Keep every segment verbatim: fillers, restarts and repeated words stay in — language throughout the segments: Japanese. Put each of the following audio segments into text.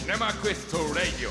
シネマクエストラディオ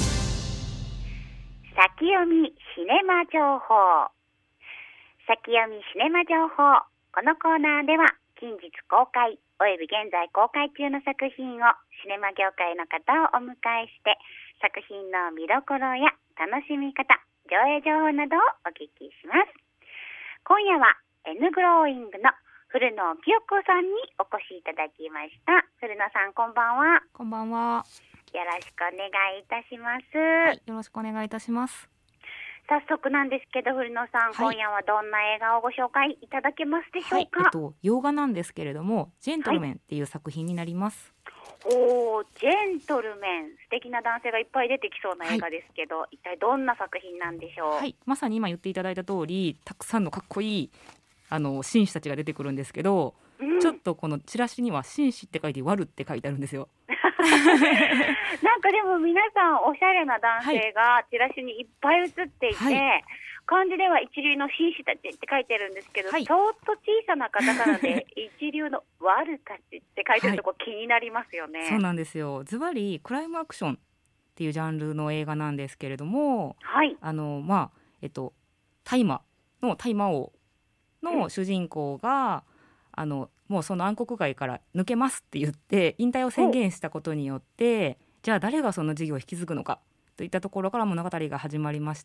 先読みシネマ情報。先読みシネマ情報。このコーナーでは近日公開および現在公開中の作品をシネマ業界の方をお迎えして作品の見どころや楽しみ方、上映情報などをお聞きします。今夜は N グローイングの古野清子さんにお越しいただきました。古野さん、こんばんは。 こんばんは。 よろしくお願いいたします。 はい、よろしくお願いいたします。 早速なんですけど、古野さん、はい、今夜はどんな映画をご紹介いただけますでしょうか。 はい、えっと、洋画なんですけれども、ジェントルメンっていう作品になります。 はい、おー、ジェントルメン、素敵な男性がいっぱい出てきそうな映画ですけど、はい、一体どんな作品なんでしょう。 はい、まさに今言っていただいた通り、たくさんのかっこいいあの紳士たちが出てくるんですけど、うん、ちょっとこのチラシには紳士って書いて悪って書いてあるんですよ。 なんかでも皆さんおしゃれな男性がチラシにいっぱい写っていて、はい、漢字では一流の紳士たちって書いてるんですけど、はい、ちょっと小さなカタカナで一流の悪たちって書いてるとこ気になりますよね。 はい、そうなんですよ。ズバリクライムアクションっていうジャンルの映画なんですけれども、 はい、 あのまあえっと大麻の大麻王の主人公が、うん、あのもうその暗黒街から抜けますって言って引退を宣言したことによって、じゃあ誰がその事業を引き継ぐのかといったところから物語が始まりまして、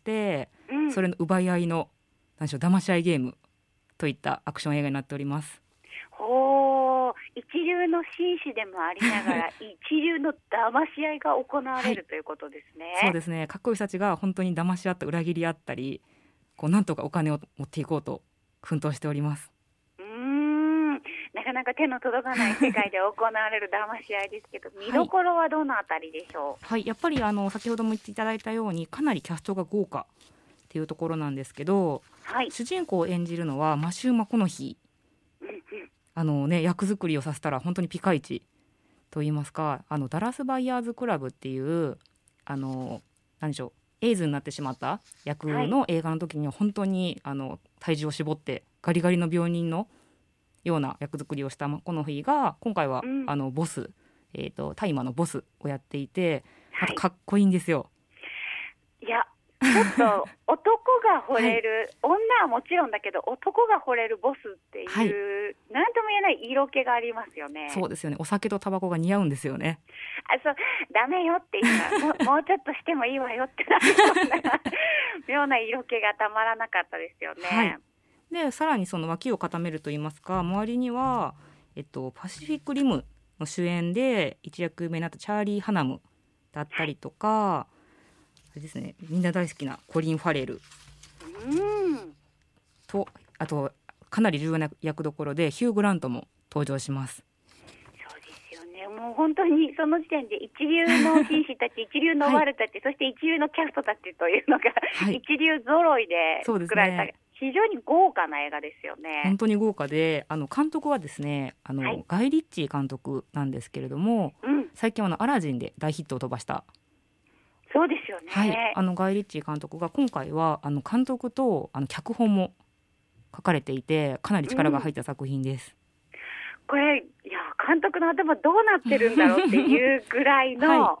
うん、それの奪い合いの何でしょう、騙し合いゲームといったアクション映画になっております。 ほー、一流の紳士でもありながら一流の騙し合いが行われる、はい、ということですね。 そうですね。かっこいい人たちが本当に騙し合った裏切り合ったり、こうなんとかお金を持っていこうと奮闘しております。 なかなか手の届かない世界で行われる騙し合いですけど、見どころはどのあたりでしょう。 はい、やっぱりあの先ほども言っていただいたようにかなりキャストが豪華っていうところなんですけど、はい、主人公を演じるのはマシュー・マコノヒー、うんうん、あのね、役作りをさせたら本当にピカイチといいますか、あのダラスバイヤーズクラブっていうあの何でしょう、エイズになってしまった役の映画の時には本当にあの体重を絞ってガリガリの病人のような役作りをしたマコノヒーが今回は、うん、あのボス、えーと、大麻のボスをやっていて、またかっこいいんですよ。 はい、いやちょっと男が惚れる、はい、女はもちろんだけど男が惚れるボスっていう、はい、なんとも言えない色気がありますよね。 そうですよね。お酒とタバコが似合うんですよね。 あ、そう、ダメよって言うも, もうちょっとしてもいいわよってなるような妙な色気がたまらなかったですよね。はい、 でさらにその脇を固めるといいますか、周りには、えっと、パシフィックリムの主演で一躍有名になったチャーリー・ハナムだったりとか、はい、あれですね、みんな大好きなコリン・ファレル、うん、とあとかなり重要な役どころでヒュー・グラントも登場します。 そうですよね。もう本当にその時点で一流の紳士たち一流のワルたち、はい、そして一流のキャストたちというのが、はい、一流揃いで作られた、そうですね、非常に豪華な映画ですよね。 本当に豪華で、あの監督はですね、あの、はい、ガイ・リッチー監督なんですけれども、うん、最近はあのアラジンで大ヒットを飛ばした。 そうですよね。 はい、あのガイ・リッチー監督が今回はあの監督とあの脚本も書かれていて、かなり力が入った作品です。 うん、これ、いや監督の頭どうなってるんだろうっていうぐらいの、はい、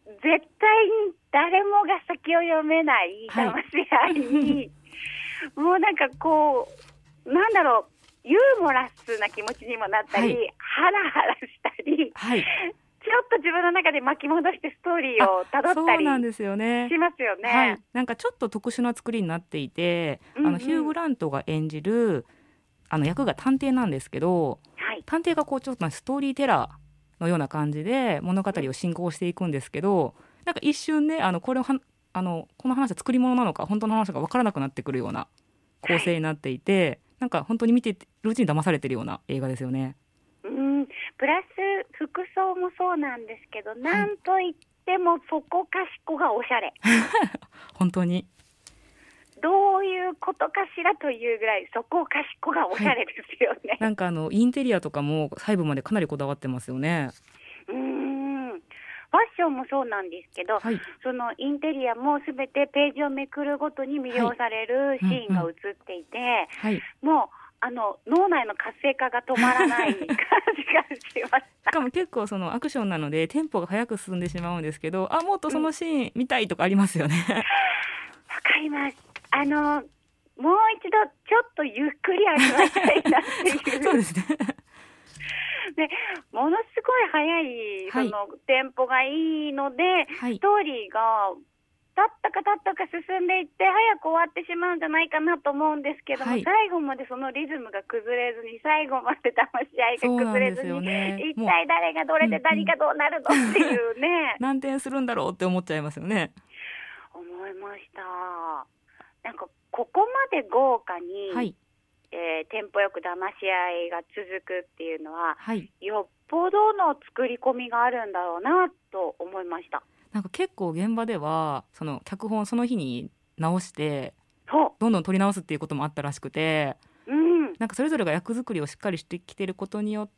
絶対に誰もが先を読めない騙し合いに、はいもうなんかこうなんだろう、ユーモラスな気持ちにもなったり、はい、ハラハラしたり、はい、ちょっと自分の中で巻き戻してストーリーをたどったりしますよね。 はい、なんかちょっと特殊な作りになっていて、うんうん、あのヒュー・グラントが演じるあの役が探偵なんですけど、はい、探偵がこうちょっとストーリーテラーのような感じで物語を進行していくんですけど、なんか一瞬ね、あのこれをはあのこの話は作り物なのか本当の話が分からなくなってくるような構成になっていて、はい、なんか本当に見てるうちに騙されてるような映画ですよね。 うん、プラス服装もそうなんですけど、はい、なんといってもそこかしこがおしゃれ本当にどういうことかしらというぐらいそこかしこがおしゃれですよね。はい、 なんかあのインテリアとかも細部までかなりこだわってますよね。 うーん、ファッションもそうなんですけど、はい、そのインテリアもすべてページをめくるごとに魅了されるシーンが映っていて、はいうんうん、もうあの脳内の活性化が止まらない感じがします。 しかも結構そのアクションなのでテンポが速く進んでしまうんですけど、あ、もっとそのシーン見たいとかありますよね。わ、 うん、かります。あのもう一度ちょっとゆっくり味わいたいなっていうそうですね。 でものすごい速い、 はい、 そのテンポがいいので、はい、ストーリーがだったかだったか進んでいって早く終わってしまうんじゃないかなと思うんですけども、はい、最後までそのリズムが崩れずに最後まで騙し合いが崩れずに、ね、一体誰がどれで誰がどうなるのっていうね、うんうん、 何点するんだろうって思っちゃいますよね。 思いました。なんかここまで豪華に、はい、えー、テンポよく騙し合いが続くっていうのは、はい、よっぽどの作り込みがあるんだろうなと思いました。 なんか結構現場ではその脚本その日に直してどんどん撮り直すっていうこともあったらしくて、うん、なんかそれぞれが役作りをしっかりしてきてることによって、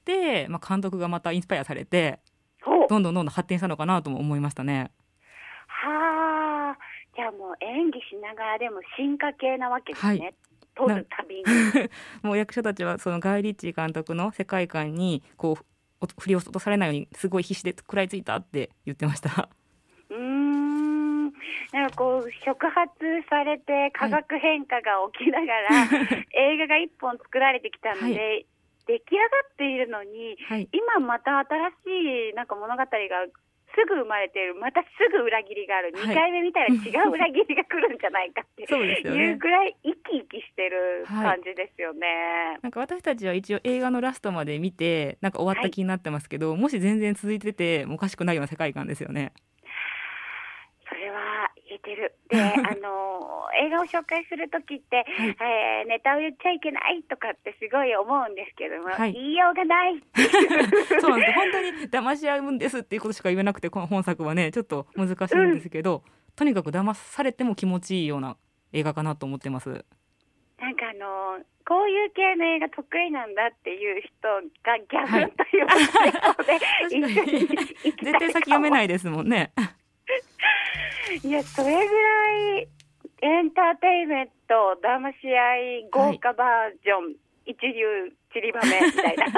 まあ、監督がまたインスパイアされてどんどんどんどん発展したのかなとも思いましたね。 はあ、じゃあもう演技しながらでも進化系なわけですね、はい、撮るたびにもう役者たちはそのガイ・リッチー監督の世界観にこう振り落とされないようにすごい必死で食らいついたって言ってました。 うーん、なんかこう触発されて化学変化が起きながら、はい、映画が一本作られてきたので、はい、出来上がっているのに、はい、今また新しいなんか物語がすぐ生まれている、またすぐ裏切りがある、はい、にかいめ見たら違う裏切りが来るんじゃないかっていうぐらい生き生きしてる感じですよね、はい、 なんか私たちは一応映画のラストまで見てなんか終わった気になってますけど、はい、もし全然続いててもおかしくないような世界観ですよね。 それは言えてる。であの映画を紹介するときって、はい、えー、ネタを言っちゃいけないとかってすごい思うんですけども、はい、言いようがないっていうそうなんです。本当に騙し合うんですっていうことしか言えなくてこの本作はねちょっと難しいんですけど、うん、とにかく騙されても気持ちいいような映画かなと思ってます。 なんかあのこういう系の映画得意なんだっていう人がギャグということで、はい、一緒に行きたい絶対先読めないですもんねいやそれぐらいエンターテインメント騙し合い豪華バージョン、はい、一流散りばめみたいな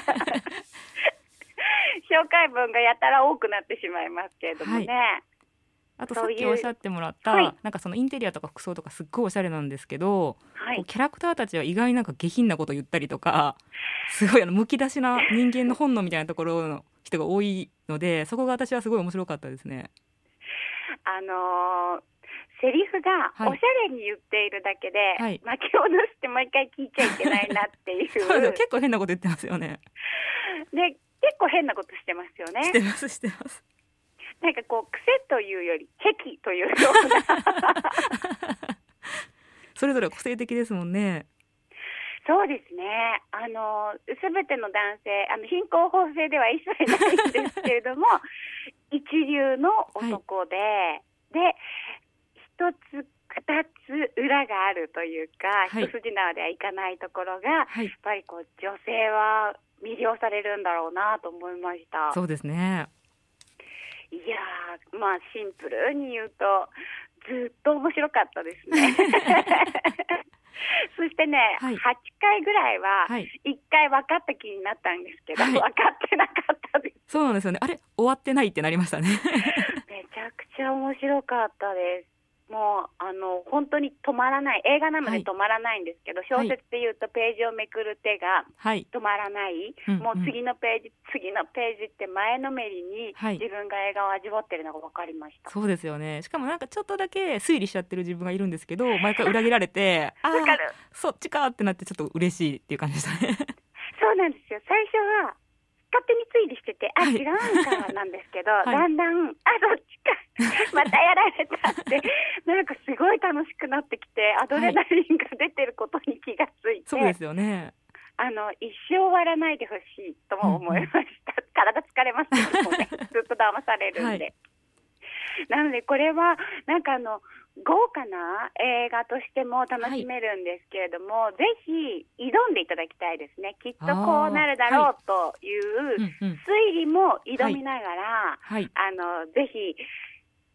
紹介文がやたら多くなってしまいますけれどもね、はい、 あとさっきおっしゃってもらった、はい、なんかそのインテリアとか服装とかすっごいおしゃれなんですけど、はい、キャラクターたちは意外になんか下品なこと言ったりとかすごいあのむき出しな人間の本能みたいなところの人が多いのでそこが私はすごい面白かったですね。 あのー、セリフがおしゃれに言っているだけで、はい、巻き戻してもう一回聞いちゃいけないなっていうそうです結構変なこと言ってますよね。 で結構変なことしてますよね。 してますしてます。 なんかこう癖というより癖というようなそれぞれ個性的ですもんね。 そうですね。あの全ての男性あの貧困法制では一切ないんですけれども一流の男で、はい、で一つ二つ裏があるというか、はい、一筋縄ではいかないところが、はい、やっぱりこう女性は魅了されるんだろうなと思いました。 そうですね。 いやー、まあシンプルに言うとずっと面白かったですねそしてね、はい、はちかいぐらいはいっかい分かった気になったんですけど、はい、分かってなかったです。 そうなんですよね。あれ終わってないってなりましたねめちゃくちゃ面白かったです。もうあの本当に止まらない映画なので止まらないんですけど、はい、小説でいうとページをめくる手が止まらない、はい、もう次のページ、うんうん、次のページって前のめりに自分が映画を味わってるのが分かりました、 はい、そうですよね。しかもなんかちょっとだけ推理しちゃってる自分がいるんですけど毎回裏切られてあ分かるそっちかってなってちょっと嬉しいっていう感じでしたねそうなんですよ。最初は勝手に推理しててあ、はい、違うんかなんですけど、はい、だんだんあそっちかまたやられたってなんかすごい楽しくなってきてアドレナリンが出てることに気がついて、 はい、そうですよね。 あの一生終わらないでほしいとも思いました、うんうん、体疲れますけどもねずっと騙されるんで、はい、なのでこれはなんかあの豪華な映画としても楽しめるんですけれども、はい、ぜひ挑んでいただきたいですね。きっとこうなるだろうという推理も挑みながら、はいはい、あのぜひ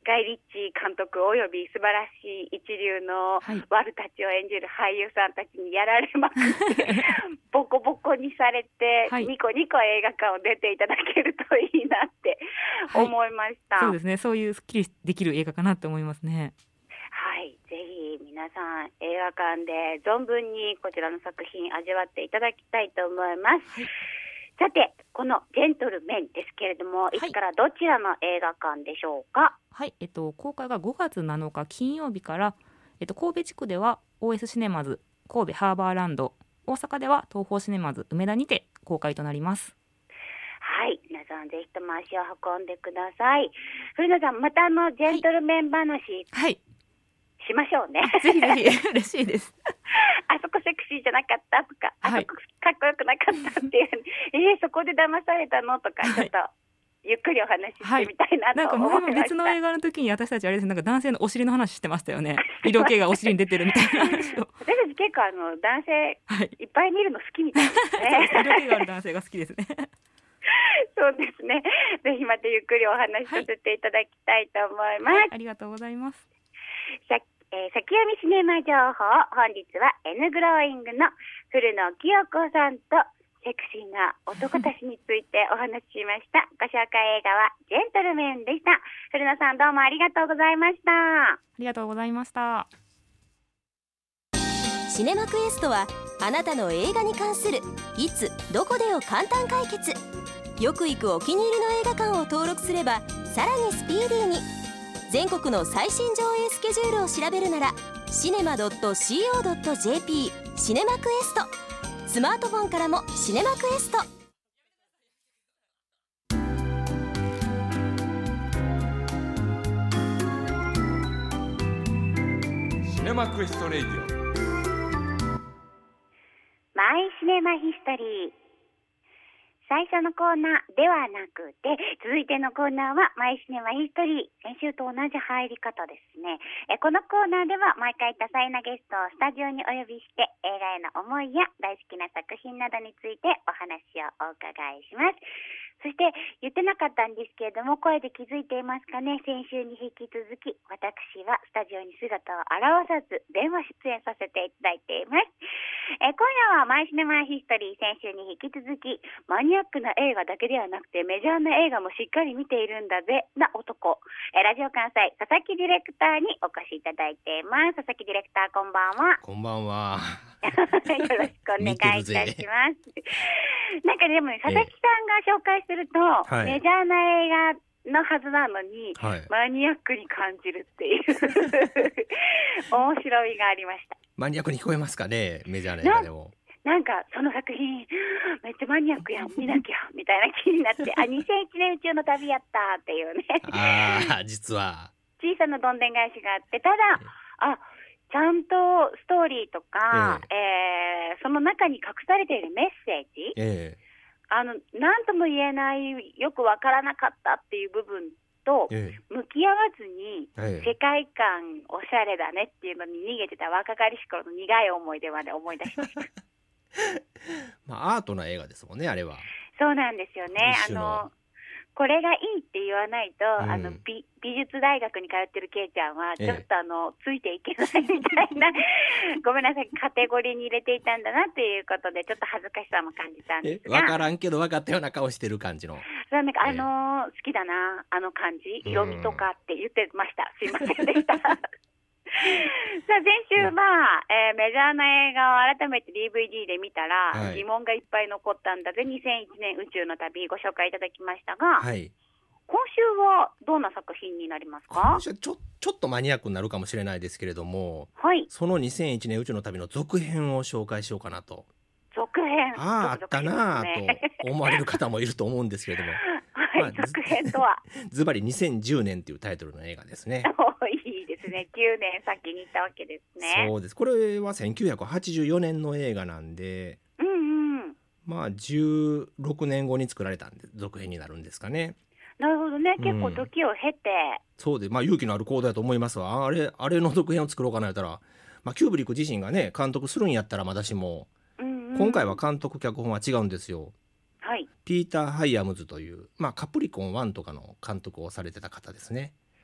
ガイ・リッチ監督および素晴らしい一流のワルたちを演じる俳優さんたちにやられまくってボコボコにされて、はい、ニコニコ映画館を出ていただけるといいなって思いました、 はい、そうですね、そういうスッキリできる映画かなって思いますね。 はい、ぜひ皆さん映画館で存分にこちらの作品味わっていただきたいと思います、はい。さて、このジェントルメンですけれども、いつからどちらの映画館でしょうか。 はい、えっと、公開がごがつなのか金曜日から、えっと、神戸地区では オーエス シネマズ神戸ハーバーランド、大阪では東宝シネマズ梅田にて公開となります。 はい、皆さんぜひとも足を運んでください。古野さん、またあのジェントルメン話、はい、しましょうね。 ぜひぜひ嬉しいです。 あそこセクシーじゃなかったとか、はい、あそこかっこよくなかったっていうえー、そこで騙されたのとか、ちょっとゆっくりお話ししてみたいなと思いました、はい、なんか前も別の映画の時に私たちあれです、なんか男性のお尻の話してましたよね。色気がお尻に出てるみたいな話を私たち結構あの男性いっぱい見るの好きみたいですね、はい、 色気がある男性が好きですね。 そうですね、ぜひまたゆっくりお話しさせていただきたいと思います、はいはい、 ありがとうございます。 さえー、先読みシネマ情報、本日は N グローイングの古野清子さんとセクシーな男たちについてお話ししました。ご紹介映画はジェントルメンでした。古野さん、どうもありがとうございました。 ありがとうございました。 シネマクエストはあなたの映画に関するいつどこでを簡単解決。よく行くお気に入りの映画館を登録すればさらにスピーディーに。全国の最新上映スケジュールを調べるならシネマ ドット シーオー ドット ジェーピー シネマクエスト。スマートフォンからもシネマクエスト。 シネマクエストレイディオ、 マイシネマヒストリー。最初のコーナーではなくて、続いてのコーナーはマイシネマヒストリー。先週と同じ入り方ですね。えこのコーナーでは毎回多彩なゲストをスタジオにお呼びして映画への思いや大好きな作品などについてお話をお伺いします。そして言ってなかったんですけれども、声で気づいていますかね。先週に引き続き私はスタジオに姿を現さず電話出演させていただいています。え今夜はマイシネマヒストリー、先週に引き続きマニアックな映画だけではなくてメジャーな映画もしっかり見ているんだぜな男、えラジオ関西佐々木ディレクターにお越しいただいています。佐々木ディレクター、こんばんは。 こんばんは。 よろしくお願いいたします。なんかでも、ね、佐々木さんが紹介すると、はい、メジャーな映画のはずなのに、はい、マニアックに感じるっていう面白みがありました。 マニアックに聞こえますかね、メジャーな映画でも。 な, なんかその作品めっちゃマニアックやん、見なきゃみたいな気になってあにせんいちねん宇宙の旅やったっていうね。 ああ、実は小さなどんでん返しがあって、ただあちゃんとストーリーとか、えええー、その中に隠されているメッセージ、ええ、あの何とも言えないよくわからなかったっていう部分と向き合わずに、ええ、世界観おしゃれだねっていうのに逃げてた若かりし頃の苦い思い出まで思い出しました。 まあアートな映画ですもんね、あれは。 そうなんですよね。あのこれがいいって言わないと、うん、あの 美, 美術大学に通ってるケイちゃんはちょっとあの、ええ、ついていけないみたいなごめんなさい、カテゴリーに入れていたんだなっていうことでちょっと恥ずかしさも感じたんですが、 分からんけど分かったような顔してる感じの、 なんかあのーえ、好きだなあの感じ、色味とかって言ってました。すいませんでした。さあ先週、まあえー、メジャーな映画を改めて ディーブイディー で見たら、はい、疑問がいっぱい残ったんだぜにせんいちねん宇宙の旅ご紹介いただきましたが、はい、今週はどんな作品になりますか？ 今週はちょ、ちょっとマニアックになるかもしれないですけれども、 はい、 そのにせんいちねん宇宙の旅の続編を紹介しようかなと。 続編、 ああ、あったなと思われる方もいると思うんですけれどもはい、まあ、続編とはズバリにせんじゅうねんというタイトルの映画ですね。 いいですね、きゅうねん先に行ったわけですね。 そうです。これはせんきゅうひゃくはちじゅうよねんの映画なんで、 うんうん、 まあじゅうろくねんごに作られたんで続編になるんですかね。 なるほどね、結構時を経て、うん、 そうで、まあ勇気のある行動だと思いますわ。あれあれの続編を作ろうかなやったら、まあ、キューブリック自身がね監督するんやったらまだしも、うんうん、今回は監督脚本は違うんですよ。 はい、 ピーター・ハイアムズという、まあ、カプリコンワンとかの監督をされてた方ですね。うん、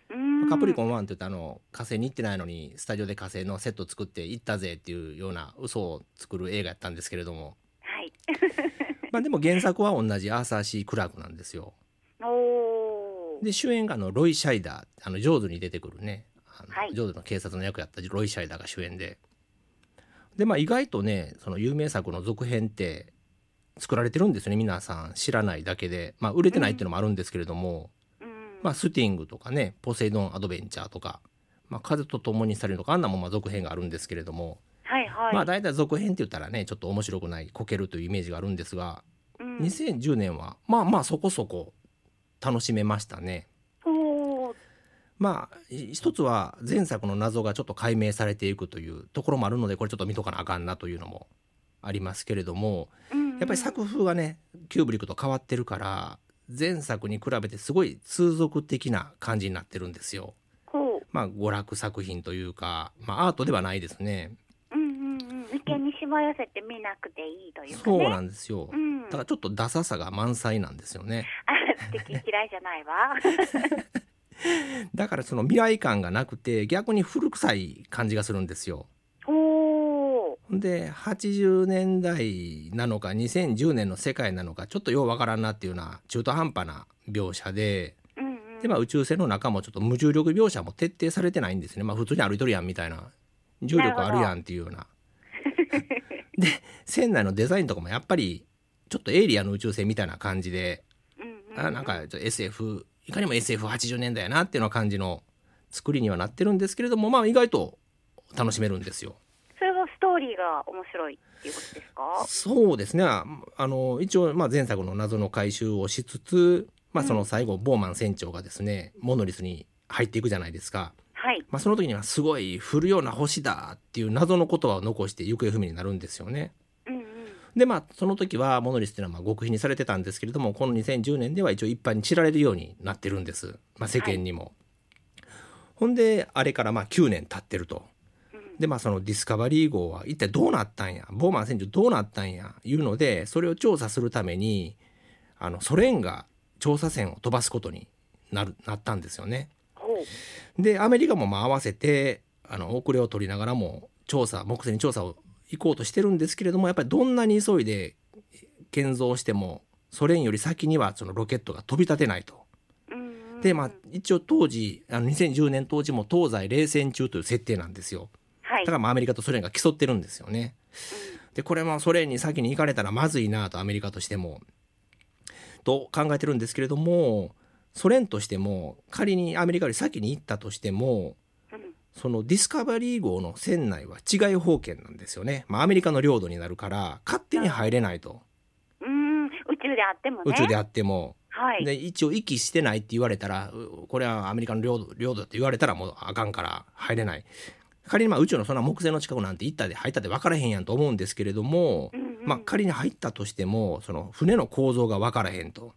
カプリコンワンって言ったあの火星に行ってないのにスタジオで火星のセット作って行ったぜっていうような嘘を作る映画やったんですけれども、 はいまあでも原作は同じアーサー・シー・クラークなんですよ。 おで主演があのロイ・シャイダー、あのジョーズに出てくるね、あの、 はい、 ジョーズの警察の役やったロイ・シャイダーが主演で、でまあ意外とねその有名作の続編って作られてるんですよね。皆さん知らないだけで、まあ売れてないっていうのもあるんですけれども、 うん、 まあスティングとかね、ポセイドン・アドベンチャーとか、まあ、風と共に去るとかあんなもんまあ続編があるんですけれども、 はいはい、 まあ大体続編って言ったらねちょっと面白くないこけるというイメージがあるんですが、うん、にせんじゅうねんはまあまあそこそこ楽しめましたね。 おまあ一つは前作の謎がちょっと解明されていくというところもあるので、これちょっと見とかなあかんなというのもありますけれども、うんうん、やっぱり作風がねキューブリックと変わってるから前作に比べてすごい通俗的な感じになってるんですよ。まあ娯楽作品というか、まあアートではないですね。 うんうんうん、眉間にしわ寄せて見なくていいというかね。 そうなんですよ、 うん、 だからちょっとダサさが満載なんですよね。 あ、素敵、嫌いじゃないわだからその未来感がなくて逆に古臭い感じがするんですよ。 おではちじゅうねんだいなのかにせんじゅうねんの世界なのかちょっとようわからんなっていうような中途半端な描写で、うんうん、でまあ宇宙船の中もちょっと無重力描写も徹底されてないんですね。まあ普通に歩いとるやんみたいな、重力あるやんっていうようなで船内のデザインとかもやっぱりちょっとエイリアンの宇宙船みたいな感じで、うんうんうん、あなんか エスエフ いかにも エスエフはちじゅうねんだいやなっていうような感じの作りにはなってるんですけれども、まあ意外と楽しめるんですよ。 それはストーリーが面白いっていうことですか？ そうですね。あの一応まあ前作の謎の回収をしつつ、まあ、その最後、うん、ボーマン船長がですねモノリスに入っていくじゃないですか。 はい、 まあ、その時にはすごい降るような星だっていう謎の言葉を残して行方不明になるんですよね。 うんうん、 でまあその時はモノリスっていうのはまあ極秘にされてたんですけれども、このにせんじゅうねんでは一応一般に知られるようになってるんです、まあ、世間にも、はい、ほんであれからまあきゅうねん経ってると。でまあそのディスカバリー号は一体どうなったんや、ボーマン船長どうなったんやいうので、それを調査するためにあのソ連が調査船を飛ばすことになるなったんですよね。でアメリカもまあ合わせてあの遅れを取りながらも調査木星に調査を行こうとしてるんですけれども、やっぱりどんなに急いで建造してもソ連より先にはそのロケットが飛び立てないと。でまあ一応当時あのにせんじゅうねん当時も東西冷戦中という設定なんですよ。だからまあアメリカとソ連が競ってるんですよね。でこれもソ連に先に行かれたらまずいなとアメリカとしてもと考えてるんですけれども、ソ連としても仮にアメリカより先に行ったとしても、そのディスカバリー号の船内は治外法権なんですよね。まあアメリカの領土になるから勝手に入れないと。 うーん、宇宙であってもね。 宇宙であっても、 はい、 で一応息してないって言われたら、これはアメリカの領土、領土って言われたらもうあかんから入れない。仮にまあ宇宙のそんな木星の近くなんて行ったで入ったで分からへんやんと思うんですけれども、うんうん、まあ仮に入ったとしてもその船の構造が分からへんと。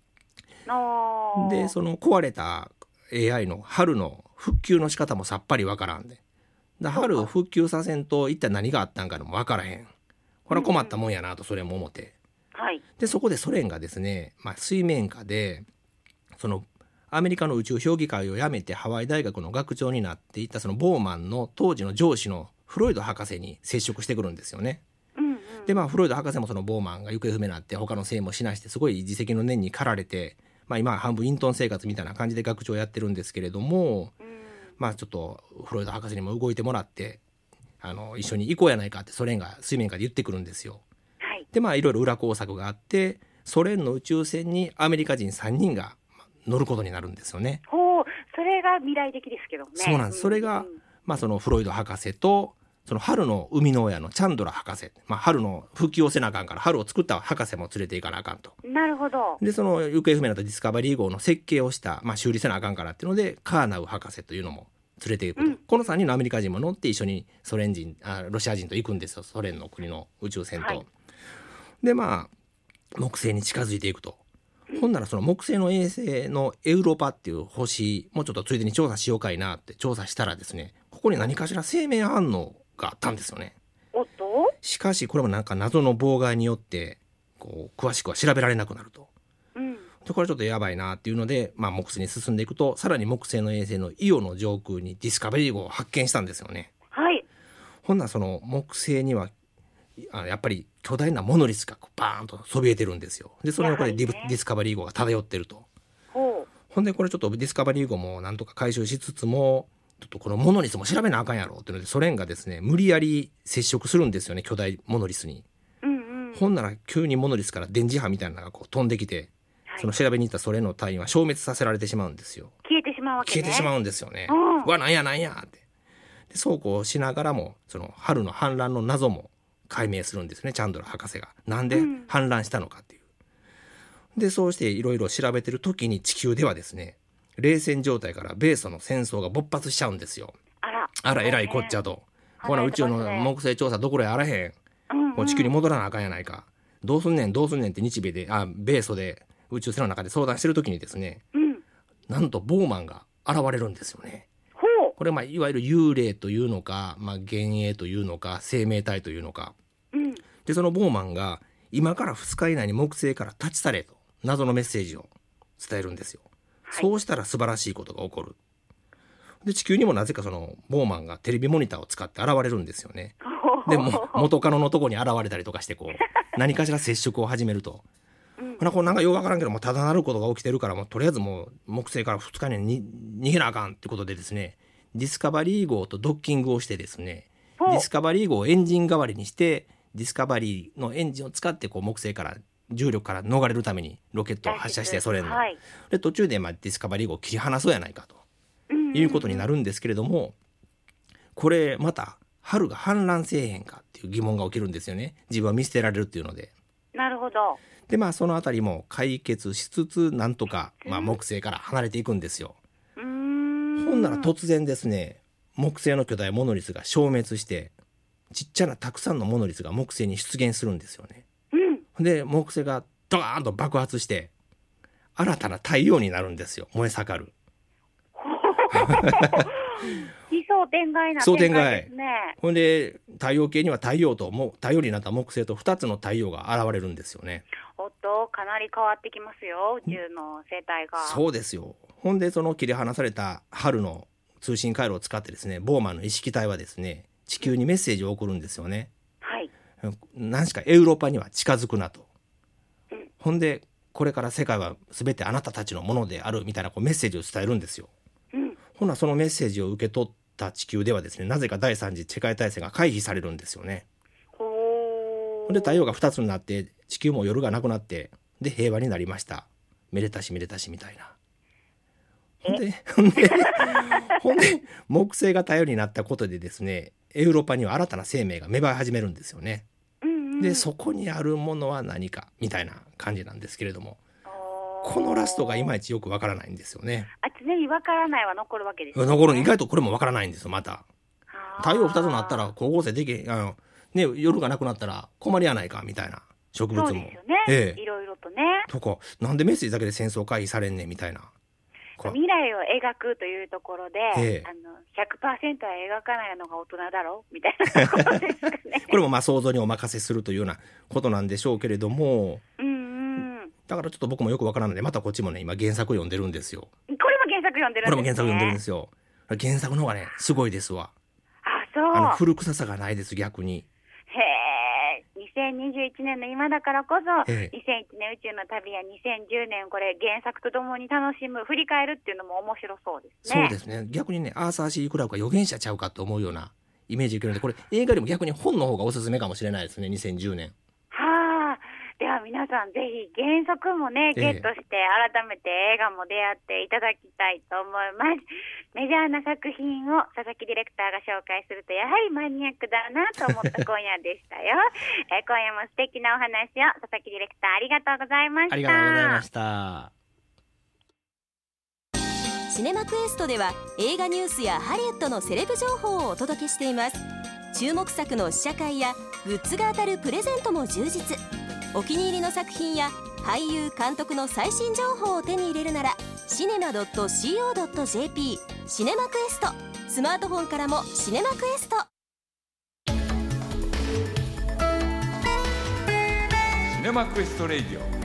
でその壊れた エーアイ の春の復旧の仕方もさっぱり分からんで、で春を復旧させんと一体何があったんかでも分からへん。これは困ったもんやなとそれも思って、 うんはい、 でそこでソ連がですね、まあ、水面下でそのアメリカの宇宙評議会を辞めてハワイ大学の学長になっていたそのボーマンの当時の上司のフロイド博士に接触してくるんですよね。 うんうん、 でまあフロイド博士もそのボーマンが行方不明になって他の生も死なしてすごい自責の念に駆られて、まあ、今は半分隠遁生活みたいな感じで学長をやってるんですけれども、うん、まあちょっとフロイド博士にも動いてもらってあの一緒に行こうやないかってソ連が水面下で言ってくるんですよ。 はい、 でまあいろいろ裏工作があってソ連の宇宙船にアメリカ人さんにんが乗ることになるんですよね。 ほう、それが未来的ですけどね。 そうなんです。それが、うんうん、まあそのフロイド博士とその春の生みの親のチャンドラ博士、まあ春の復旧をせなあかんから春を作った博士も連れて行かなあかんと。 なるほど。 でその行方不明になったディスカバリー号の設計をした、まあ修理せなあかんからっていうのでカーナウ博士というのも連れて行くと、うん、このさんにんのアメリカ人も乗って一緒にソ連人あロシア人と行くんですよ。ソ連の国の宇宙船と。はい、でまあ木星に近づいていくと。ほんならその木星の衛星のエウロパっていう星もうちょっとついでに調査しようかいなって調査したらですね、ここに何かしら生命反応があったんですよね。 おっと。 しかしこれもなんか謎の妨害によってこう詳しくは調べられなくなると。 うん、 でこれちょっとやばいなっていうので、まあ、木星に進んでいくと、さらに木星の衛星のイオの上空にディスカバリー号を発見したんですよね。 はい。 ほんならその木星にはあやっぱり巨大なモノリスがこうバーンとそびえてるんですよ。でその横でディ、ね、ディスカバリー号が漂ってると。 ほう。 ほんでこれちょっとディスカバリー号もなんとか回収しつつも、ちょっとこのモノリスも調べなあかんやろっていうので、ソ連がですね無理やり接触するんですよね、巨大モノリスに。 うんうん、 ほんなら急にモノリスから電磁波みたいなのがこう飛んできて、はい、その調べに行ったソ連の隊員は消滅させられてしまうんですよ。 消えてしまうわけね。 消えてしまうんですよね。 うん、 うわなんやなんやって。でそうこうしながらもその春の反乱の謎も解明するんですね、チャンドラ博士が。なんで反乱したのかっていう、うん、でそうしていろいろ調べてる時に地球ではですね冷戦状態から米ソの戦争が勃発しちゃうんですよ。 あら、 あらえらいこっちゃと、ほら宇宙の木星調査どころやあらへん、うんうん、もう地球に戻らなあかんやないか、どうすんねんどうすんねんって日米であ米ソで宇宙船の中で相談してる時にですね、 うん、 なんとボーマンが現れるんですよね。これまあいわゆる幽霊というのか、まあ、幻影というのか生命体というのか、 うん、 でそのボーマンが今からふつか以内に木星から立ち去れと謎のメッセージを伝えるんですよ、はい、そうしたら素晴らしいことが起こる。で地球にもなぜかそのボーマンがテレビモニターを使って現れるんですよね。でも元カノのとこに現れたりとかしてこう何かしら接触を始めると、うん、これなんかよくわからんけどもただなることが起きてるからもうとりあえずもう木星からふつか以内に逃げなあかんってことでですね、ディスカバリー号とドッキングをしてですね、ディスカバリー号をエンジン代わりにしてディスカバリーのエンジンを使ってこう木星から重力から逃れるためにロケットを発射して、ソ連の、はい、で途中でまあディスカバリー号を切り離そうやないかと、うんうんうん、いうことになるんですけれども、これまた春が反乱せえへんかっていう疑問が起きるんですよね。自分は見捨てられるっていうので。 なるほど。 でまあそのあたりも解決しつつなんとか、まあ、木星から離れていくんですよ。 うーん、 ほんなら突然ですね、木星の巨大モノリスが消滅してちっちゃなたくさんのモノリスが木星に出現するんですよね、 うん、 で木星がドーンと爆発して新たな太陽になるんですよ。燃え盛る奇想天外な展開ですね。 ほんで太陽系には太陽とも太陽になった木星とふたつの太陽が現れるんですよね。 おっとかなり変わってきますよ、宇宙の生態が。 そうですよ。ほんでその切り離された春の通信回路を使ってですね、ボーマンの意識体はですね地球にメッセージを送るんですよね。 はい。 何しかエウロパには近づくなと、うん、ほんでこれから世界は全てあなたたちのものであるみたいなこうメッセージを伝えるんですよ、 うん、 ほなそのメッセージを受け取った地球ではですね、なぜか第三次世界大戦が回避されるんですよね。 ほで太陽がふたつになって地球も夜がなくなってで平和になりました、めでたしめでたしみたいな。ほんでほんでほんで木星が頼りになったことでですね、エウロパには新たな生命が芽生え始めるんですよね、 うんうん、 でそこにあるものは何かみたいな感じなんですけれども、このラストがいまいちよくわからないんですよね。 あ、常にわからないは残るわけですね。 残る。意外とこれもわからないんですよ。また太陽ふたつになったら光合成できあの、ね、夜がなくなったら困りやないかみたいな、植物もそうですよね、ええ、いろいろとね。 とかなんでメッセージだけで戦争回避されんねんみたいな。 未来を描くというところで、 ええ、 あの ひゃくパーセント は描かないのが大人だろうみたいなところですかねこれもまあ想像にお任せするというようなことなんでしょうけれども、 うんうん、 だからちょっと僕もよくわからないので、またこっちもね今原作読んでるんですよ。 これも原作読んでるんですね。 これも原作読んでるんですよ。原作の方がねすごいですわ。 あ、そう。 あの古臭さがないです、逆に。 へー、にせんにじゅういちねんの今だからこそ、 ええ、 にせんいちねん宇宙の旅やにせんじゅうねんこれ原作とともに楽しむ、振り返るっていうのも面白そうですね。 そうですね。逆にねアーサー・シー・クラークが預言者ちゃうかと思うようなイメージ受けるので、これ映画よりも逆に本の方がおすすめかもしれないですね、にせんじゅうねん。 はあ、では皆さんぜひ原作もねゲットして改めて映画も出会っていただきたいと思います。メジャーな作品を佐々木ディレクターが紹介するとやはりマニアックだなと思った今夜でしたよ、えー、今夜も素敵なお話を佐々木ディレクターありがとうございました。 ありがとうございました。 シネマクエストでは映画ニュースやハリウッドのセレブ情報をお届けしています。注目作の試写会やグッズが当たるプレゼントも充実。お気に入りの作品や俳優監督の最新情報を手に入れるならシネマ ドット シーオー ドット ジェーピー シネマクエスト、スマートフォンからもシネマクエスト。 シネマクエストレイディオ